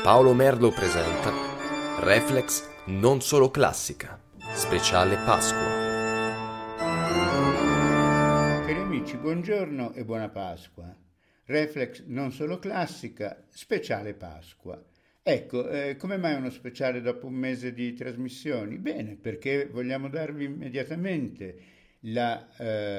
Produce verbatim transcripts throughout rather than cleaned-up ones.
Paolo Merlo presenta Reflex non solo classica, speciale Pasqua. Cari amici, buongiorno e buona Pasqua. Reflex non solo classica, speciale Pasqua. Ecco, eh, come mai uno speciale dopo un mese di trasmissioni? Bene, perché vogliamo darvi immediatamente la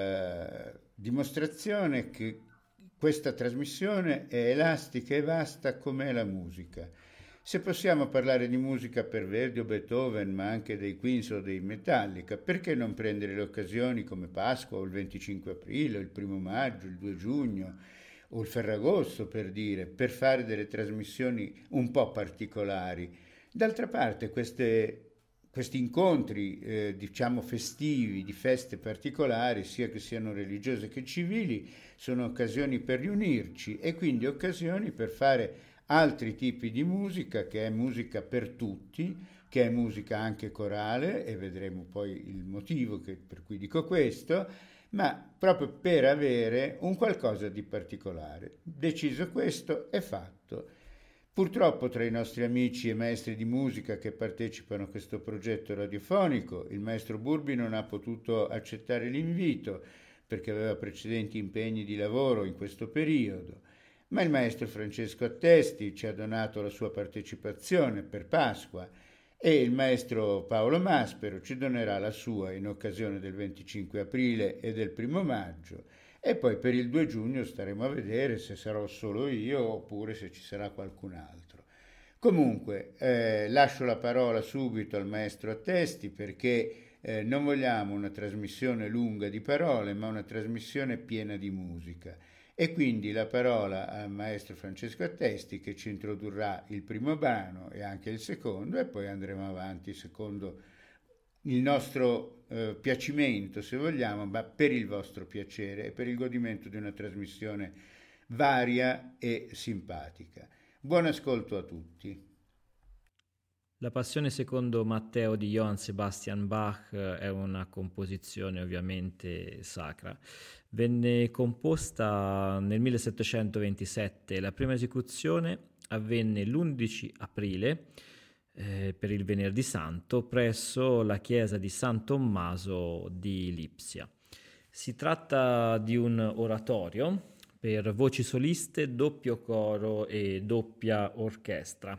eh, dimostrazione che questa trasmissione è elastica e vasta come è la musica. Se possiamo parlare di musica per Verdi o Beethoven, ma anche dei Queens o dei Metallica, perché non prendere le occasioni come Pasqua o il venticinque aprile, o il primo maggio, il due giugno o il Ferragosto, per dire, per fare delle trasmissioni un po' particolari? D'altra parte queste questi incontri, eh, diciamo festivi, di feste particolari, sia che siano religiose che civili, sono occasioni per riunirci e quindi occasioni per fare altri tipi di musica, che è musica per tutti, che è musica anche corale, e vedremo poi il motivo che, per cui dico questo, ma proprio per avere un qualcosa di particolare. Deciso questo, è fatto. Purtroppo tra i nostri amici e maestri di musica che partecipano a questo progetto radiofonico, il maestro Burbi non ha potuto accettare l'invito perché aveva precedenti impegni di lavoro in questo periodo, ma il maestro Francesco Attesti ci ha donato la sua partecipazione per Pasqua e il maestro Paolo Maspero ci donerà la sua in occasione del venticinque aprile e del primo maggio. E poi per il due giugno staremo a vedere se sarò solo io oppure se ci sarà qualcun altro. Comunque eh, lascio la parola subito al maestro Attesti perché eh, non vogliamo una trasmissione lunga di parole ma una trasmissione piena di musica. E quindi la parola al maestro Francesco Attesti che ci introdurrà il primo brano e anche il secondo e poi andremo avanti secondo il nostro eh, piacimento, se vogliamo, ma per il vostro piacere e per il godimento di una trasmissione varia e simpatica. Buon ascolto a tutti. La Passione secondo Matteo di Johann Sebastian Bach è una composizione ovviamente sacra. Venne composta nel millesettecentoventisette, la prima esecuzione avvenne l'undici aprile eh, per il Venerdì Santo presso la chiesa di San Tommaso di Lipsia. Si tratta di un oratorio per voci soliste, doppio coro e doppia orchestra.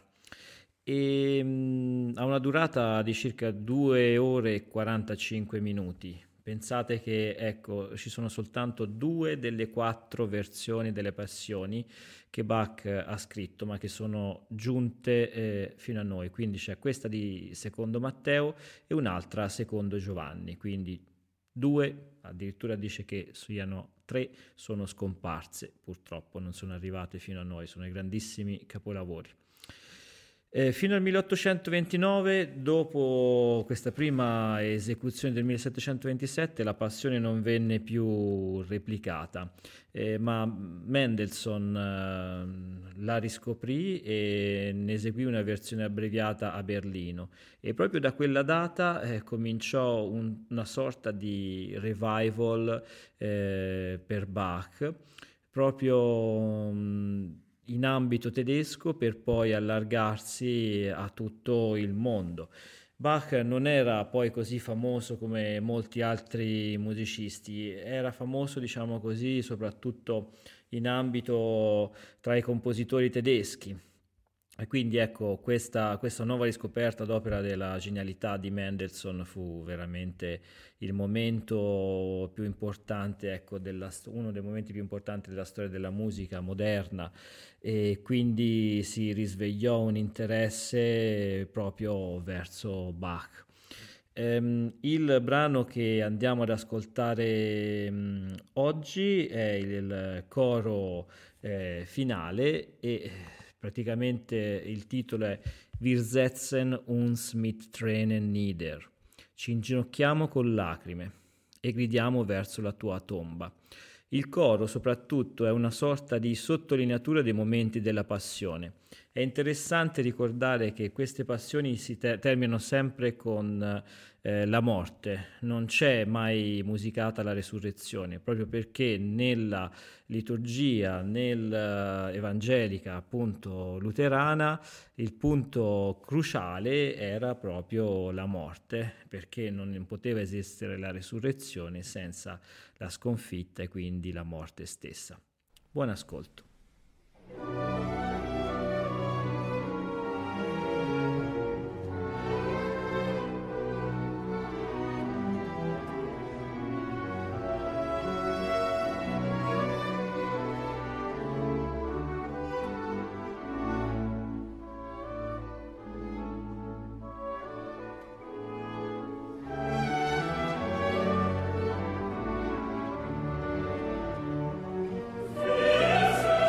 E mh, ha una durata di circa due ore e quarantacinque minuti. Pensate che ecco, ci sono soltanto due delle quattro versioni delle Passioni che Bach ha scritto, ma che sono giunte eh, fino a noi. Quindi c'è questa di secondo Matteo e un'altra secondo Giovanni. Quindi due, addirittura dice che siano tre, sono scomparse, purtroppo non sono arrivate fino a noi, sono i grandissimi capolavori. Eh, fino al milleottocentoventinove, dopo questa prima esecuzione del millesettecentoventisette, la Passione non venne più replicata, eh, ma Mendelssohn eh, la riscoprì e ne eseguì una versione abbreviata a Berlino. E proprio da quella data eh, cominciò un, una sorta di revival eh, per Bach, proprio mh, in ambito tedesco per poi allargarsi a tutto il mondo. Bach non era poi così famoso come molti altri musicisti, era famoso, diciamo così, soprattutto in ambito tra i compositori tedeschi. E quindi ecco, questa, questa nuova riscoperta d'opera della genialità di Mendelssohn fu veramente il momento più importante, ecco, della, uno dei momenti più importanti della storia della musica moderna, e quindi si risvegliò un interesse proprio verso Bach. Um, il brano che andiamo ad ascoltare um, oggi è il, il coro eh, finale e praticamente il titolo è Wir setzen uns mit Tränen nieder. Ci inginocchiamo con lacrime e gridiamo verso la tua tomba. Il coro soprattutto è una sorta di sottolineatura dei momenti della passione. È interessante ricordare che queste passioni si ter- terminano sempre con eh, la morte, non c'è mai musicata la resurrezione, proprio perché nella liturgia, nell'evangelica appunto luterana, il punto cruciale era proprio la morte, perché non poteva esistere la resurrezione senza la sconfitta e quindi la morte stessa. Buon ascolto. Yes.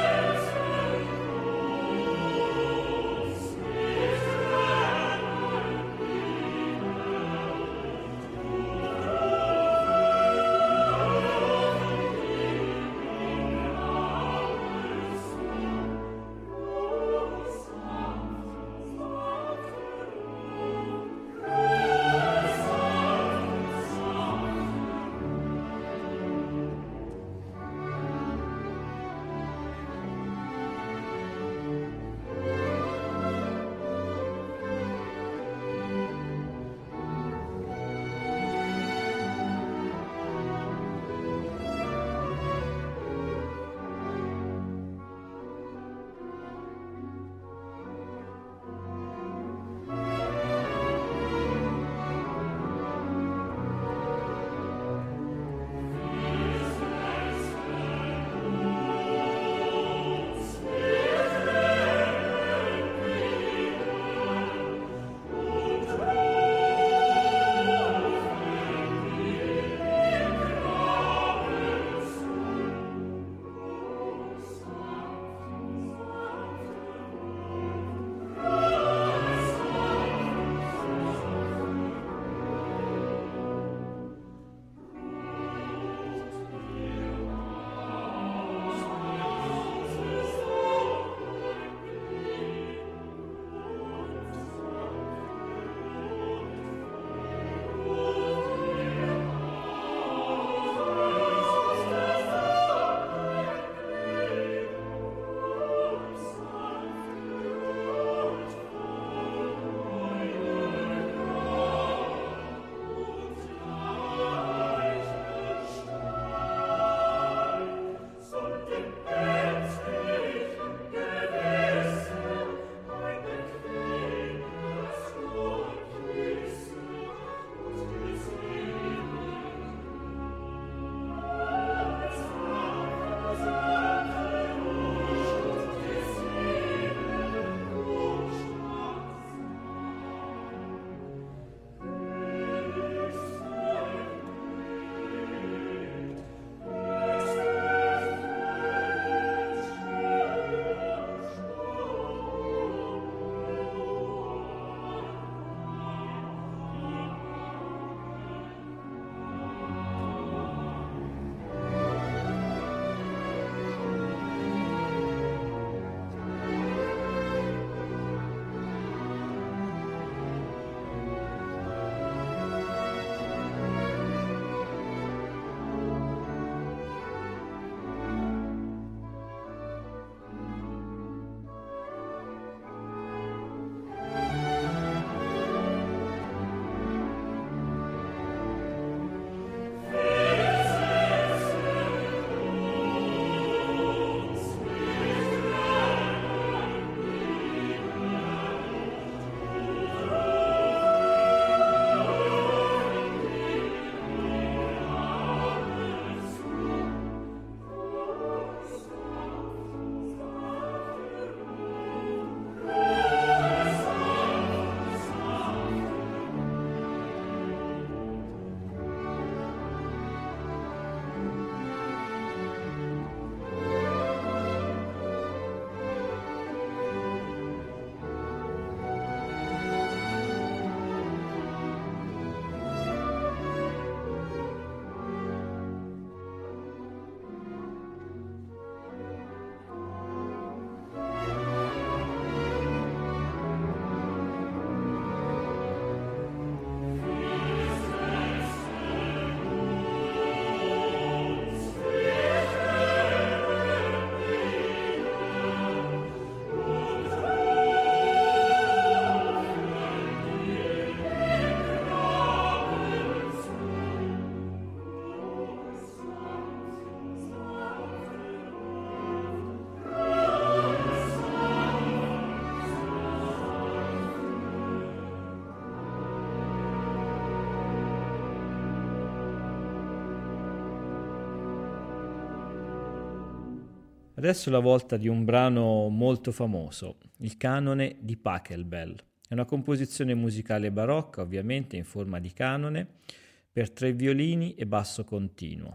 Adesso è la volta di un brano molto famoso, il canone di Pachelbel. È una composizione musicale barocca, ovviamente in forma di canone, per tre violini e basso continuo.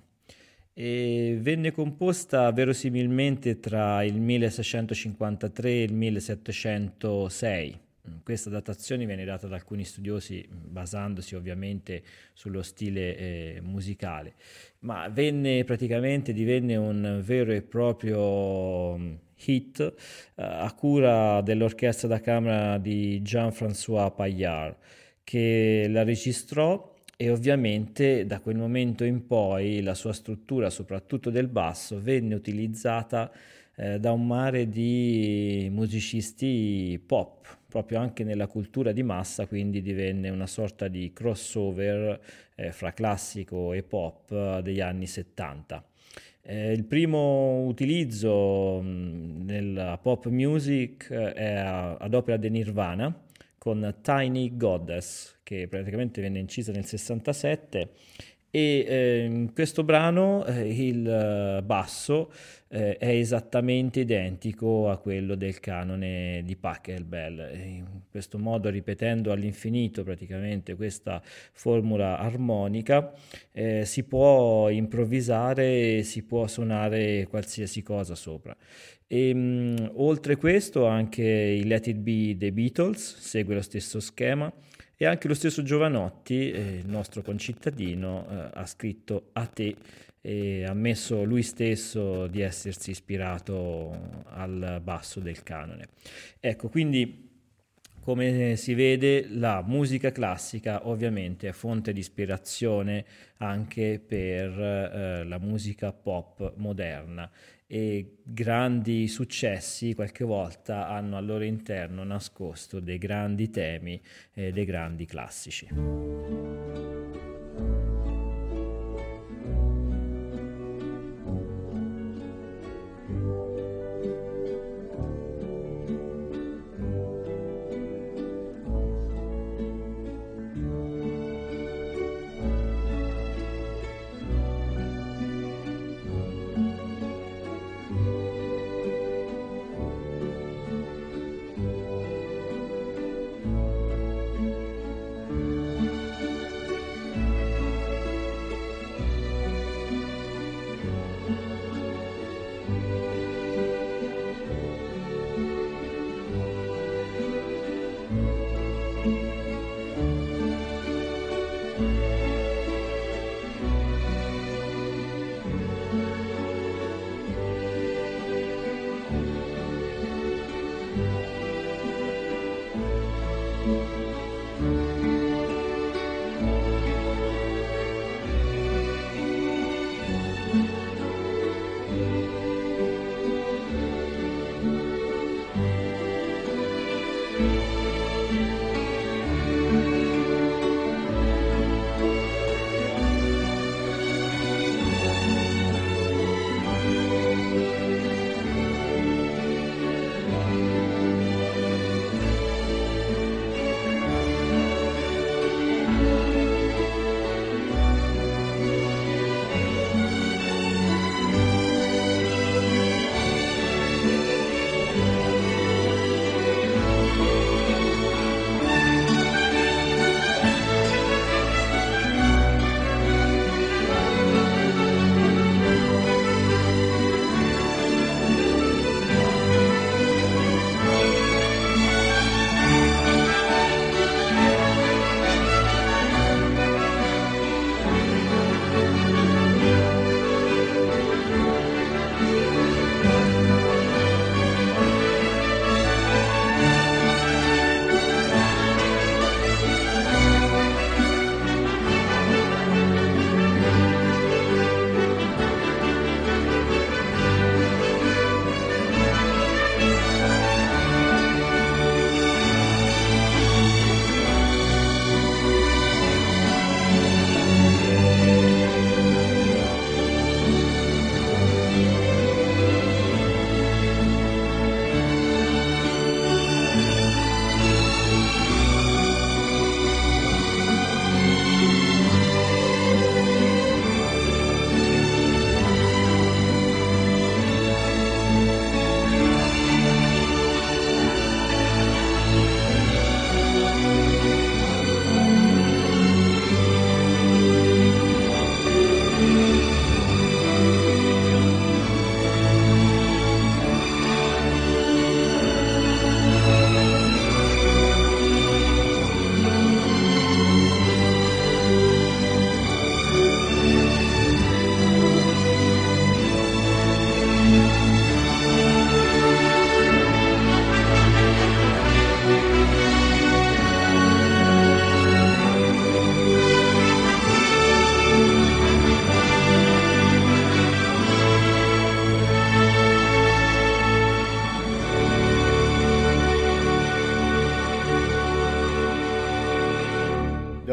E venne composta verosimilmente tra il milleseicentocinquantatré e il millesettecentosei. Questa datazione viene data da alcuni studiosi basandosi ovviamente sullo stile eh, musicale, ma venne praticamente divenne un vero e proprio hit eh, a cura dell'orchestra da camera di Jean-François Paillard, che la registrò, e ovviamente da quel momento in poi la sua struttura, soprattutto del basso, venne utilizzata eh, da un mare di musicisti pop, proprio anche nella cultura di massa, quindi divenne una sorta di crossover eh, fra classico e pop eh, degli anni settanta. Eh, il primo utilizzo mh, nella pop music eh, è a- ad opera di Nirvana con Tiny Goddess, che praticamente venne incisa nel sessantasette, e eh, in questo brano eh, il eh, basso eh, è esattamente identico a quello del canone di Pachelbel. E in questo modo, ripetendo all'infinito praticamente questa formula armonica, eh, si può improvvisare, si può suonare qualsiasi cosa sopra. E, mh, oltre questo anche i Let It Be dei Beatles segue lo stesso schema, e anche lo stesso Giovanotti, eh, il nostro concittadino, eh, ha scritto A te e ha ammesso lui stesso di essersi ispirato al basso del canone. Ecco, quindi come si vede, la musica classica ovviamente è fonte di ispirazione anche per eh, la musica pop moderna, e grandi successi qualche volta hanno al loro interno nascosto dei grandi temi e dei grandi classici.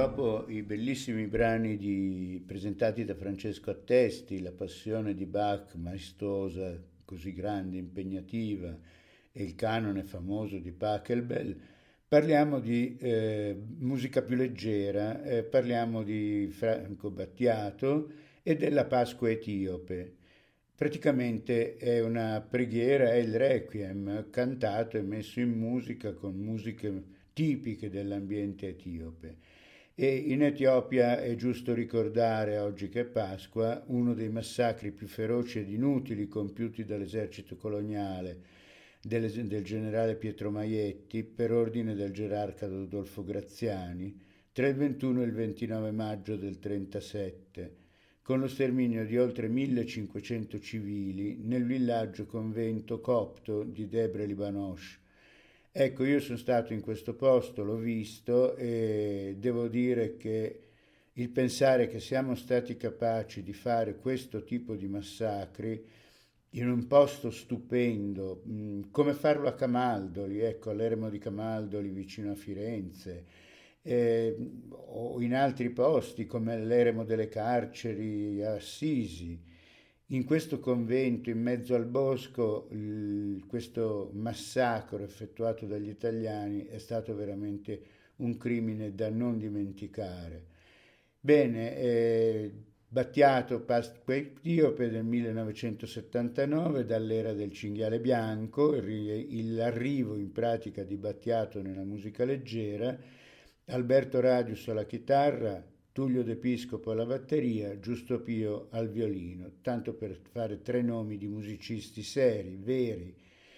dopo i bellissimi brani di, presentati da Francesco Attesti, La Passione di Bach, maestosa, così grande, impegnativa, e il canone famoso di Pachelbel, parliamo di eh, musica più leggera, eh, parliamo di Franco Battiato e della Pasqua etiope. Praticamente è una preghiera, è il requiem cantato e messo in musica con musiche tipiche dell'ambiente etiope. E in Etiopia è giusto ricordare, oggi che è Pasqua, uno dei massacri più feroci ed inutili compiuti dall'esercito coloniale del, del generale Pietro Maietti per ordine del gerarca Rodolfo Graziani tra il ventuno e il ventinove maggio del trentasette, con lo sterminio di oltre millecinquecento civili nel villaggio convento copto di Debre Libanosh. Ecco, io sono stato in questo posto, l'ho visto e devo dire che il pensare che siamo stati capaci di fare questo tipo di massacri in un posto stupendo, come farlo a Camaldoli, ecco, all'eremo di Camaldoli vicino a Firenze, eh, o in altri posti come l'eremo delle carceri a Assisi. In questo convento, in mezzo al bosco, il, questo massacro effettuato dagli italiani è stato veramente un crimine da non dimenticare. Bene, eh, Battiato, Pasqua etiope del millenovecentosettantanove, dall'era del cinghiale bianco, l'arrivo in pratica di Battiato nella musica leggera, Alberto Radius alla chitarra, Tullio De Piscopo alla batteria, Giusto Pio al violino, tanto per fare tre nomi di musicisti seri, veri,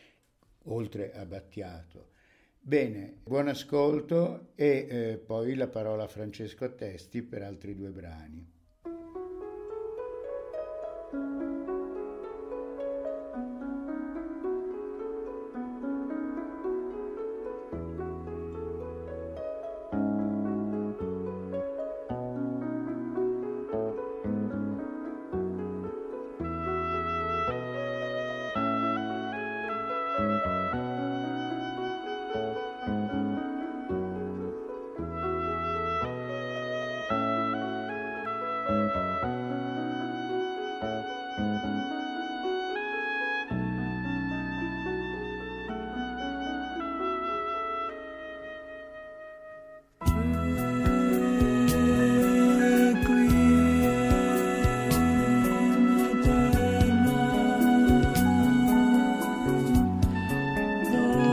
oltre a Battiato. Bene, buon ascolto e eh, poi la parola a Francesco Attesti per altri due brani. Lord.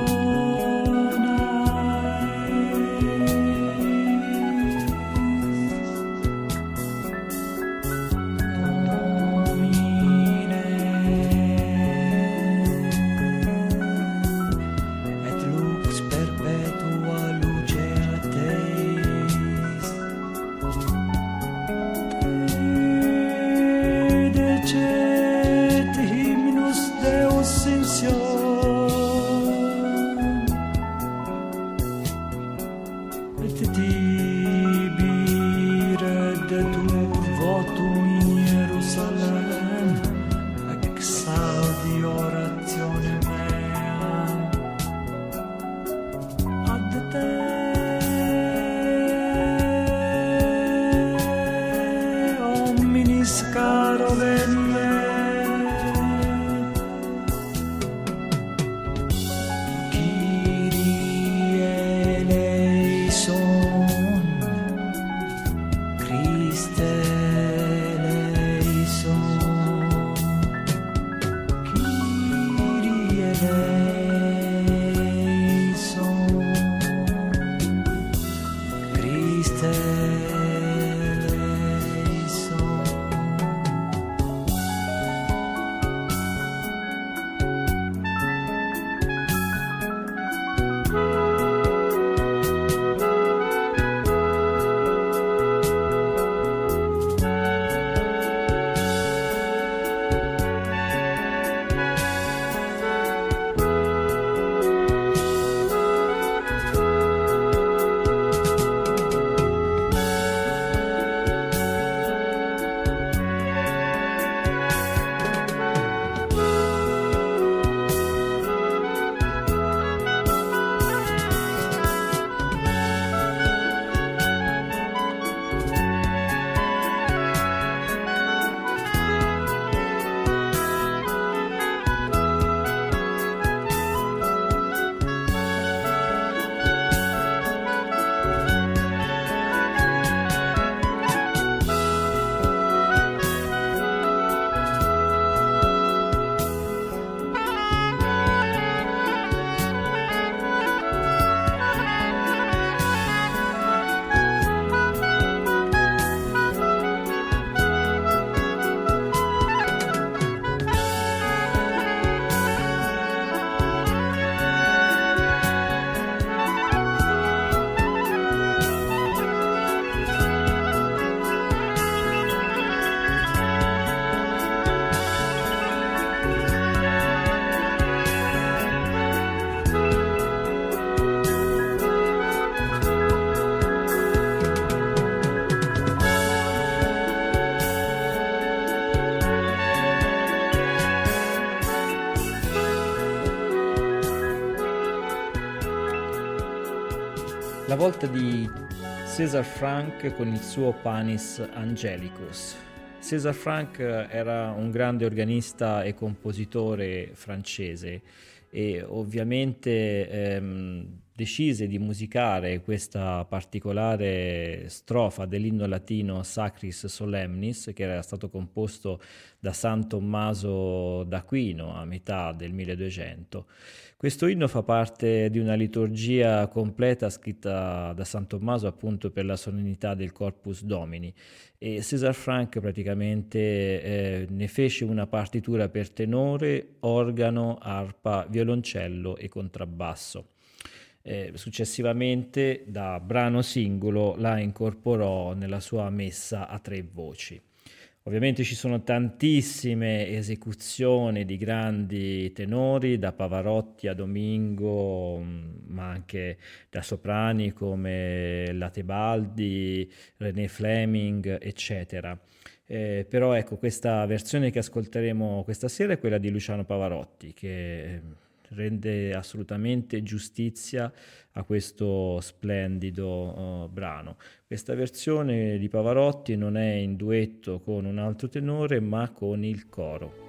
la volta di César Franck con il suo Panis Angelicus. César Franck era un grande organista e compositore francese e ovviamente ehm, decise di musicare questa particolare strofa dell'inno latino Sacris Solemnis, che era stato composto da San Tommaso d'Aquino a metà del milleduecento. Questo inno fa parte di una liturgia completa scritta da San Tommaso appunto per la solennità del Corpus Domini, e César Franck praticamente eh, ne fece una partitura per tenore, organo, arpa, violoncello e contrabbasso. Eh, successivamente, da brano singolo, la incorporò nella sua messa a tre voci. Ovviamente ci sono tantissime esecuzioni di grandi tenori, da Pavarotti a Domingo, ma anche da soprani come la Tebaldi, René Fleming, eccetera. Eh, però ecco, questa versione che ascolteremo questa sera è quella di Luciano Pavarotti, che rende assolutamente giustizia a questo splendido uh, brano. Questa versione di Pavarotti non è in duetto con un altro tenore, ma con il coro.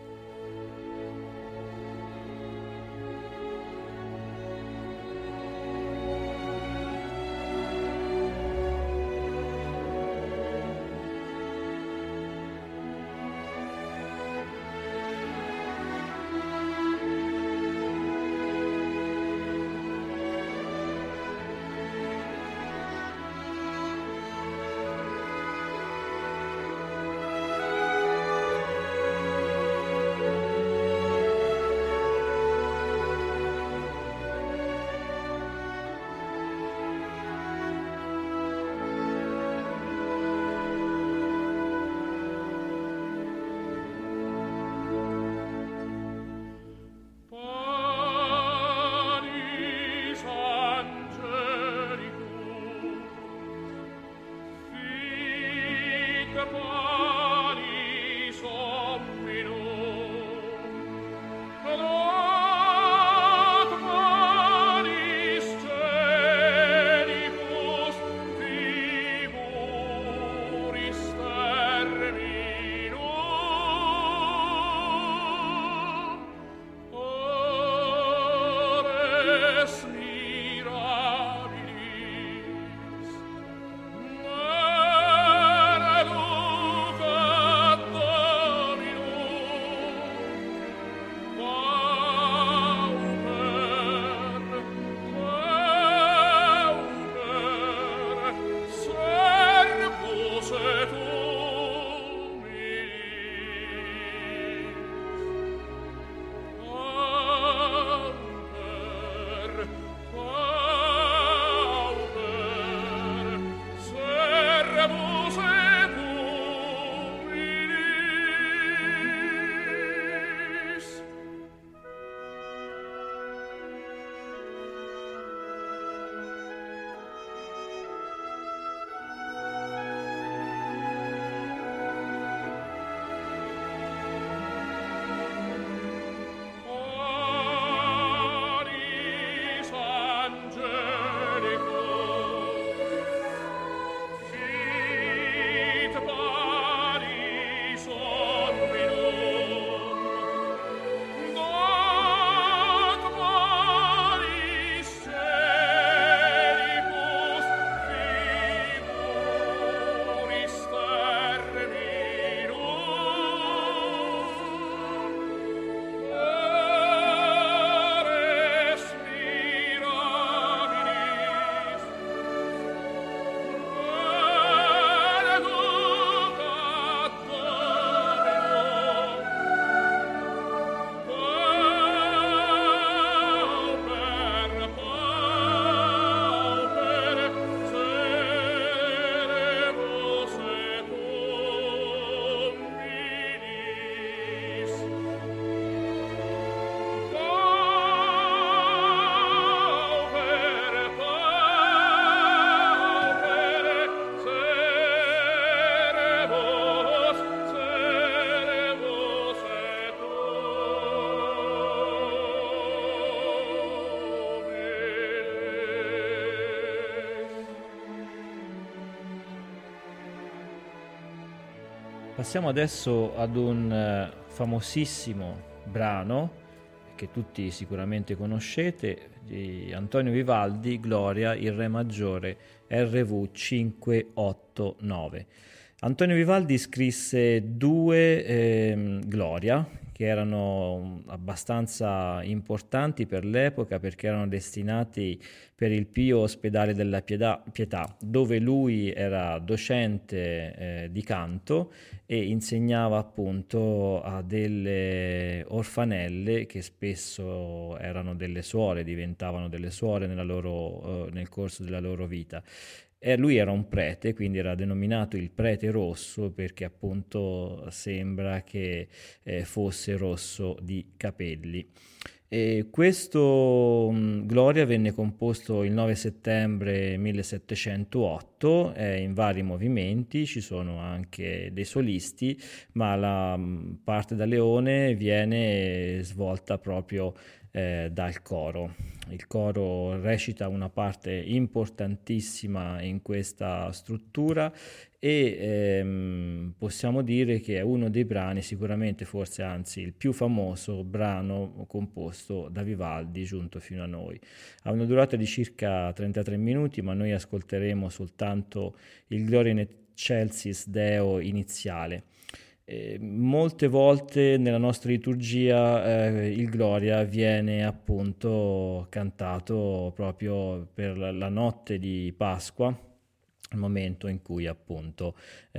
Passiamo adesso ad un uh, famosissimo brano che tutti sicuramente conoscete, di Antonio Vivaldi, Gloria, in Re maggiore, R V cinquecentoottantanove. Antonio Vivaldi scrisse due eh, Gloria, che erano abbastanza importanti per l'epoca perché erano destinati per il Pio Ospedale della Pietà, Pietà dove lui era docente eh, di canto e insegnava appunto a delle orfanelle che spesso erano delle suore, diventavano delle suore nella loro, eh, nel corso della loro vita. E lui era un prete, quindi era denominato il prete rosso perché appunto sembra che eh, fosse rosso di capelli. E questo mh, Gloria venne composto il nove settembre millesettecentootto, è in vari movimenti, ci sono anche dei solisti, ma la mh, parte da leone viene svolta proprio eh, dal coro. Il coro recita una parte importantissima in questa struttura e ehm, possiamo dire che è uno dei brani, sicuramente forse anzi il più famoso brano composto da Vivaldi giunto fino a noi. Ha una durata di circa trentatré minuti, ma noi ascolteremo soltanto il Gloria in Excelsis Deo iniziale. Eh, molte volte nella nostra liturgia eh, il Gloria viene appunto cantato proprio per la, la notte di Pasqua, il momento in cui appunto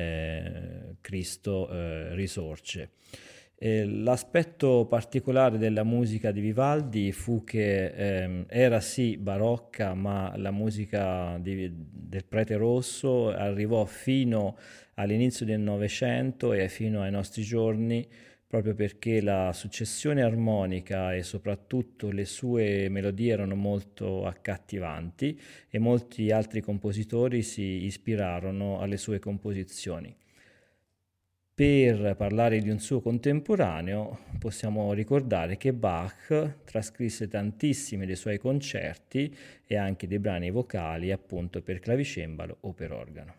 eh, Cristo eh, risorge. Eh, l'aspetto particolare della musica di Vivaldi fu che ehm, era sì barocca, ma la musica di, del Prete Rosso arrivò fino all'inizio del Novecento e fino ai nostri giorni proprio perché la successione armonica e soprattutto le sue melodie erano molto accattivanti e molti altri compositori si ispirarono alle sue composizioni. Per parlare di un suo contemporaneo possiamo ricordare che Bach trascrisse tantissimi dei suoi concerti e anche dei brani vocali appunto per clavicembalo o per organo.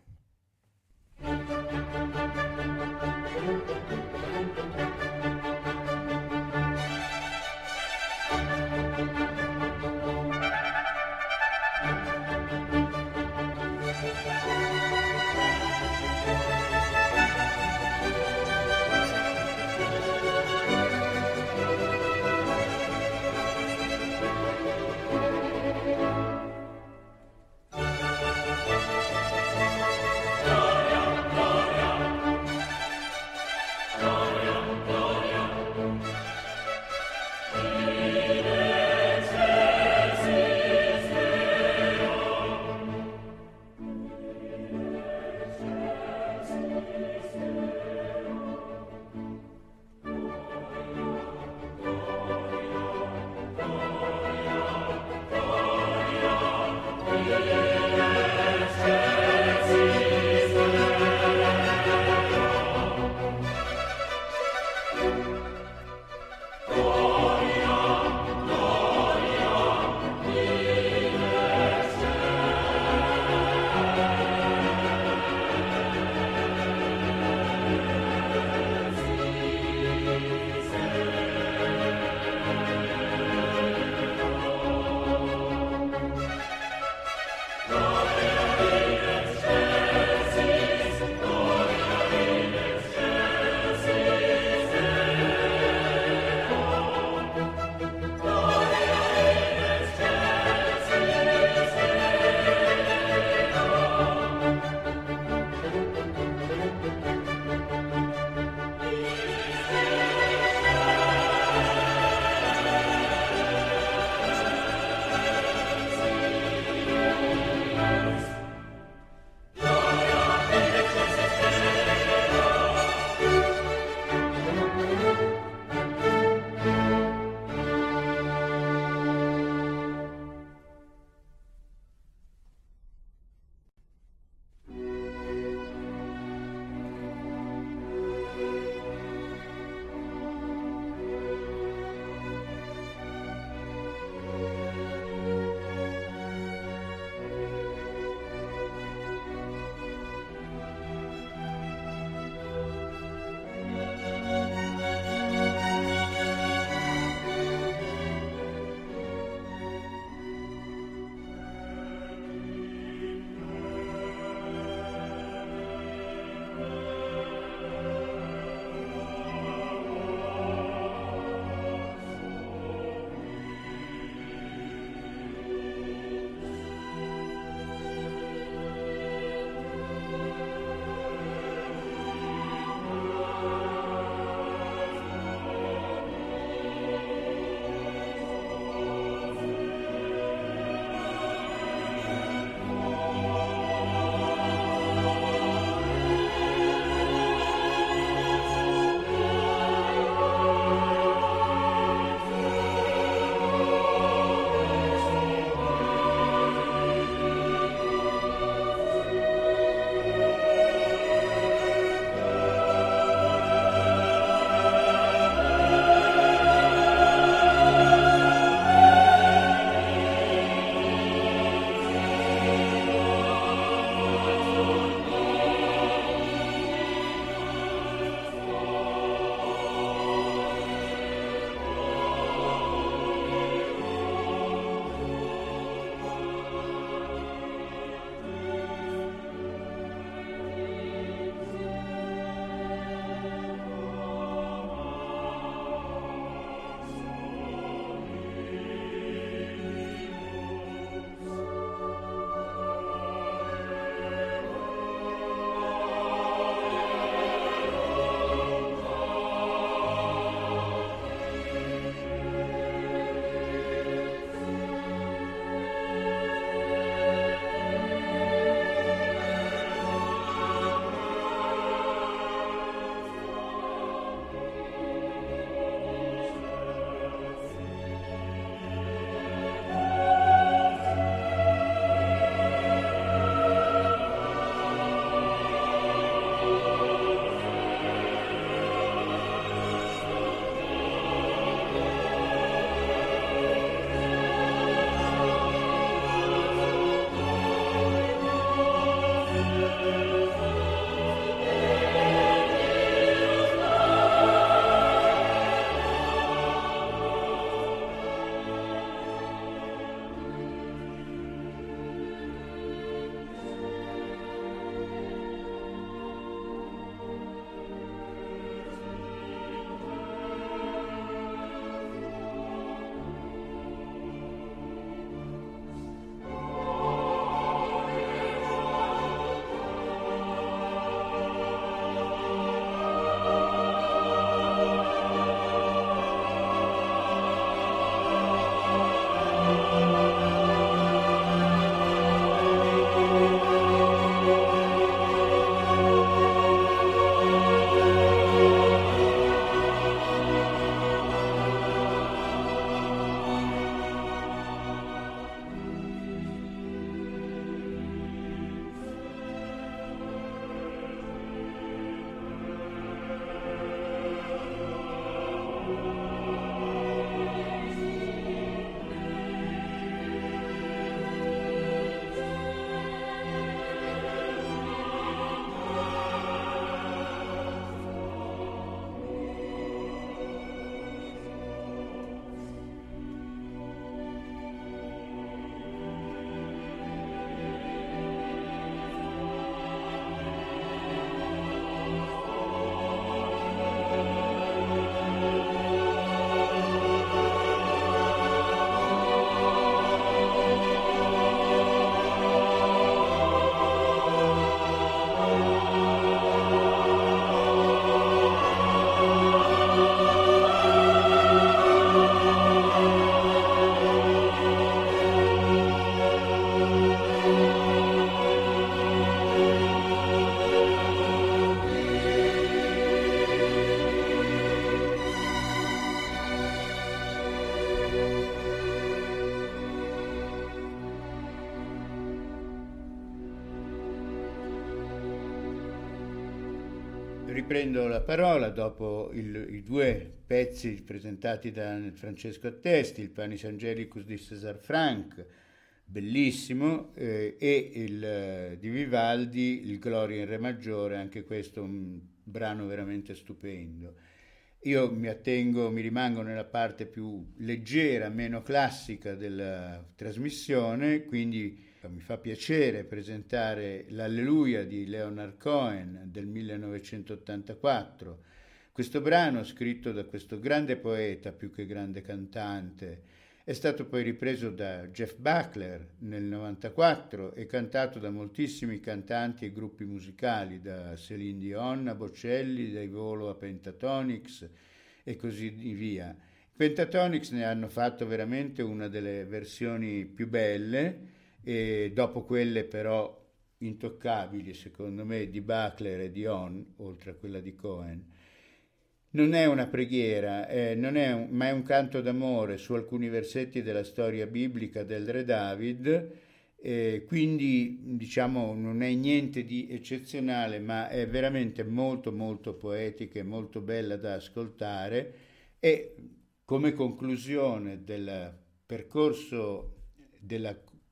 riprendo la parola dopo il, i due pezzi presentati da Francesco Attesti, il Panis Angelicus di César Franck, bellissimo, eh, e il eh, di Vivaldi, il Gloria in Re maggiore, anche questo un brano veramente stupendo. Io mi attengo, mi rimango nella parte più leggera, meno classica della trasmissione, quindi mi fa piacere presentare l'Alleluia di Leonard Cohen del millenovecentottantaquattro. Questo brano, scritto da questo grande poeta più che grande cantante, è stato poi ripreso da Jeff Buckler nel novantaquattro e cantato da moltissimi cantanti e gruppi musicali, da Céline Dion a Bocelli, dai Volo a Pentatonix e così via. I Pentatonix ne hanno fatto veramente una delle versioni più belle, e dopo quelle però intoccabili, secondo me, di Buckler e Dion, oltre a quella di Cohen. Non è una preghiera, eh, non è un, ma è un canto d'amore su alcuni versetti della storia biblica del re David, eh, quindi diciamo non è niente di eccezionale, ma è veramente molto molto poetica e molto bella da ascoltare, e come conclusione del percorso della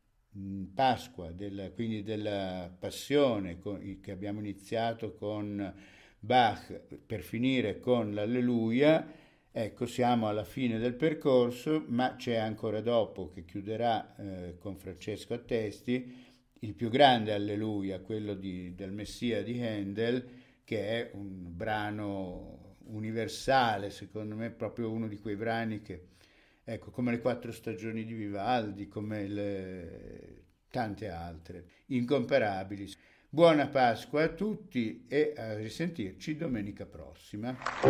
Pasqua, della, quindi della Passione con, che abbiamo iniziato con Bach per finire con l'Alleluia, ecco, siamo alla fine del percorso, ma c'è ancora dopo, che chiuderà eh, con Francesco Attesti, il più grande Alleluia, quello di, del Messia di Handel, che è un brano universale, secondo me proprio uno di quei brani che, ecco, come le quattro stagioni di Vivaldi, come le tante altre, incomparabili. Buona Pasqua a tutti e a risentirci domenica prossima.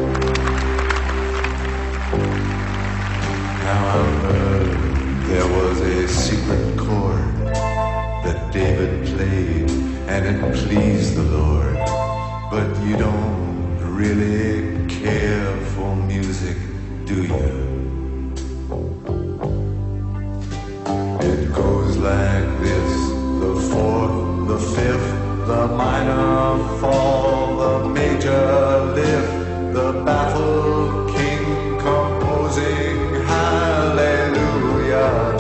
Now I heard there was a secret chord that David played and it pleased the Lord. But you don't really care for music, do you? It goes like this: the fourth, the fifth, the minor fall, the major lift, the baffled king composing hallelujah.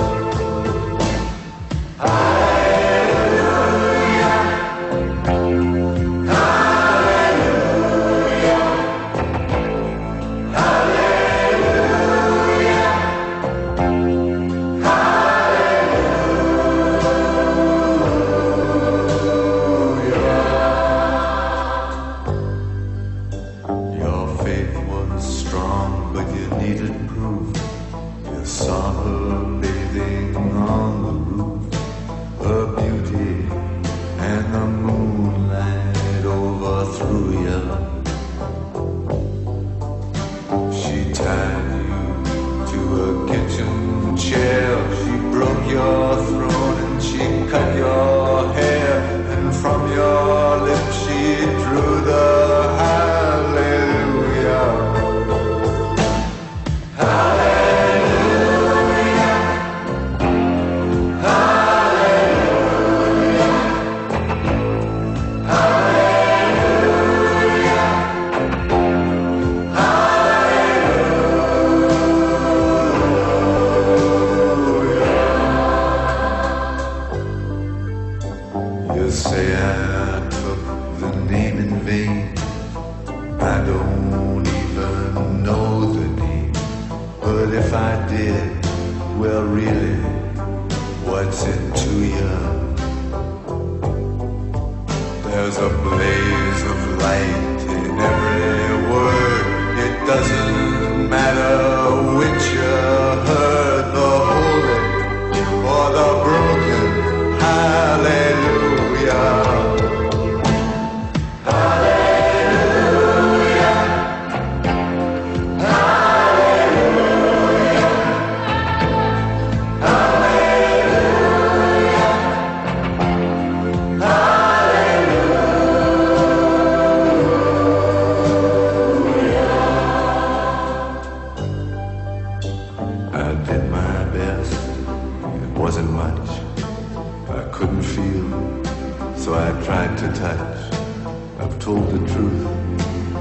So I tried to touch. I've told the truth,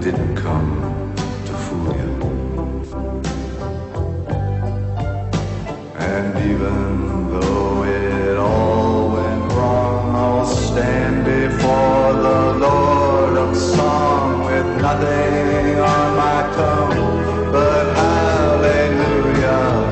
didn't come to fool you. And even though it all went wrong, I'll stand before the Lord of Song with nothing on my tongue but hallelujah.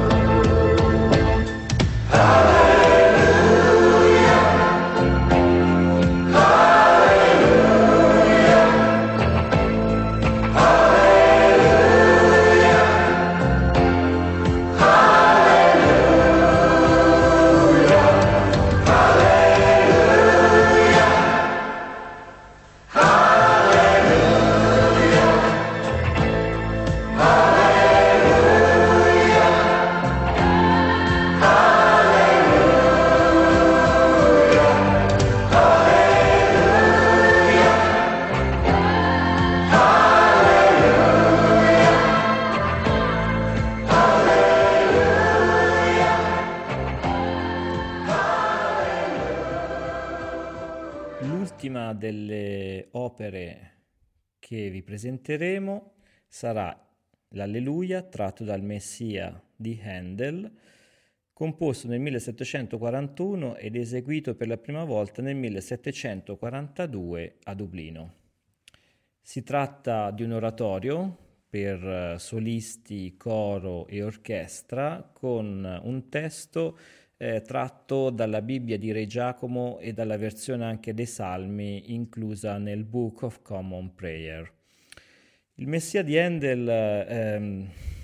L'ultima delle opere che vi presenteremo sarà l'Alleluia tratto dal Messia di Handel, composto nel millesettecentoquarantuno ed eseguito per la prima volta nel millesettecentoquarantadue a Dublino. Si tratta di un oratorio per solisti, coro e orchestra con un testo eh, tratto dalla Bibbia di Re Giacomo e dalla versione anche dei Salmi inclusa nel Book of Common Prayer. Il Messia di Handel ehm,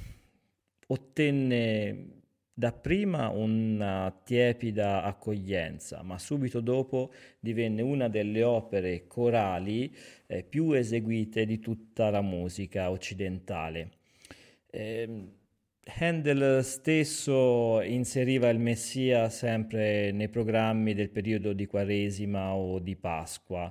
ottenne dapprima una tiepida accoglienza, ma subito dopo divenne una delle opere corali eh, più eseguite di tutta la musica occidentale. Eh, Handel stesso inseriva il Messia sempre nei programmi del periodo di Quaresima o di Pasqua,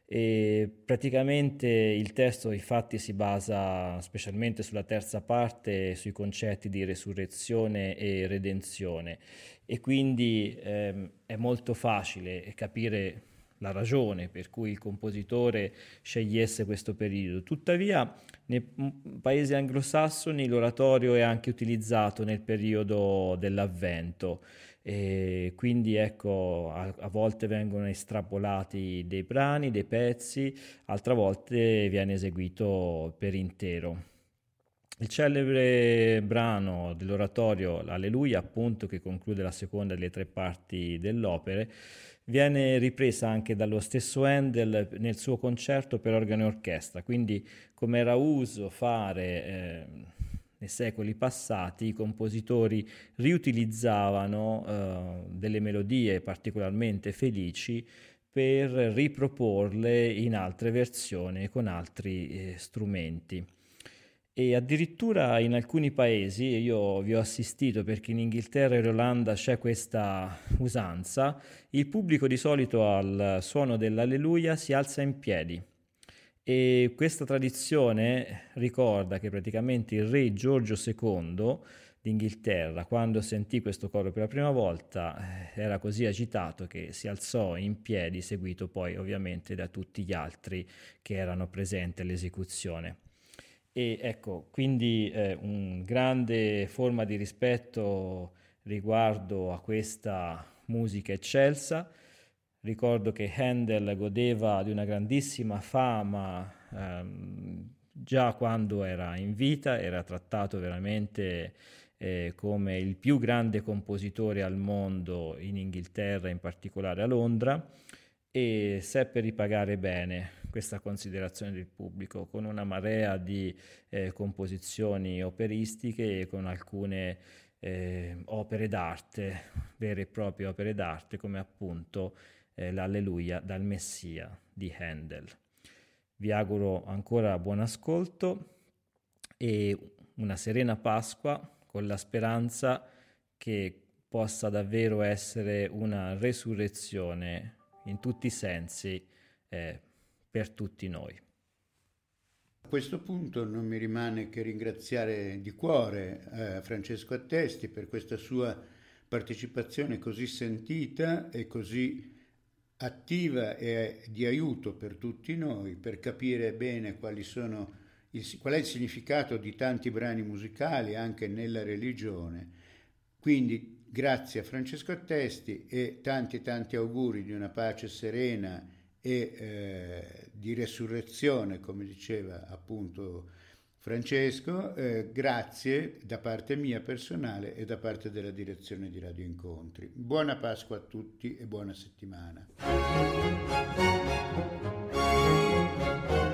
e praticamente il testo infatti si basa specialmente sulla terza parte sui concetti di resurrezione e redenzione, e quindi ehm, è molto facile capire la ragione per cui il compositore scegliesse questo periodo. Tuttavia nei paesi anglosassoni l'oratorio è anche utilizzato nel periodo dell'Avvento, e quindi ecco a, a volte vengono estrapolati dei brani, dei pezzi, altre volte viene eseguito per intero. Il celebre brano dell'oratorio l'Alleluia, appunto, che conclude la seconda delle tre parti dell'opera, viene ripresa anche dallo stesso Handel nel suo concerto per organo e orchestra, quindi come era uso fare eh, nei secoli passati, i compositori riutilizzavano eh, delle melodie particolarmente felici per riproporle in altre versioni con altri eh, strumenti. E addirittura in alcuni paesi, io vi ho assistito perché in Inghilterra e in Olanda c'è questa usanza, il pubblico di solito al suono dell'Alleluia si alza in piedi, e questa tradizione ricorda che praticamente il re Giorgio secondo d'Inghilterra, quando sentì questo coro per la prima volta, era così agitato che si alzò in piedi, seguito poi ovviamente da tutti gli altri che erano presenti all'esecuzione. E ecco, quindi eh, un grande forma di rispetto riguardo a questa musica eccelsa. Ricordo che Handel godeva di una grandissima fama ehm, già quando era in vita, era trattato veramente eh, come il più grande compositore al mondo in Inghilterra, in particolare a Londra, e seppe ripagare bene questa considerazione del pubblico con una marea di eh, composizioni operistiche e con alcune eh, opere d'arte, vere e proprie opere d'arte, come appunto eh, l'Alleluia dal Messia di Handel. Vi auguro ancora buon ascolto e una serena Pasqua, con la speranza che possa davvero essere una resurrezione in tutti i sensi eh, per tutti noi. A questo punto non mi rimane che ringraziare di cuore eh, Francesco Attesti per questa sua partecipazione così sentita e così attiva e di aiuto per tutti noi, per capire bene quali sono il, qual è il significato di tanti brani musicali anche nella religione. Quindi grazie a Francesco Testi e tanti tanti auguri di una pace serena e eh, di resurrezione, come diceva appunto Francesco, eh, grazie da parte mia personale e da parte della direzione di Radio Incontri. Buona Pasqua a tutti e buona settimana.